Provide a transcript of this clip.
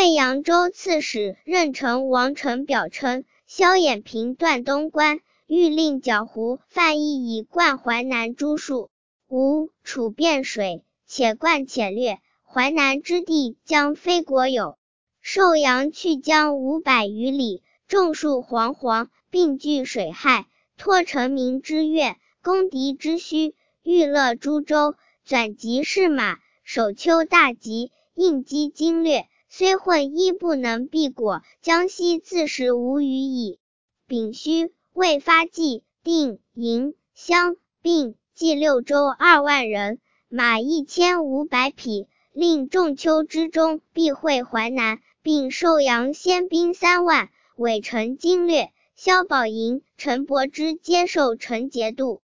为扬州刺史，任城王臣表称，萧衍平段东关，欲令剿胡，范义以灌淮南诸戍。吴、楚汴水，且灌且掠，淮南之地将非国有。寿阳去江500余里，众戍惶惶，并据水害，拓城民之越，攻敌之虚，欲勒诸州，转及士马，首丘大吉，应击经略，虽混一不能避果，江西自食无余矣。丙戌，未发冀、定、营、襄、并计6州2万人，马1500匹，令仲丘之中必会淮南，并寿阳先兵3万，委陈经略。萧宝寅、陈伯之接受陈节度。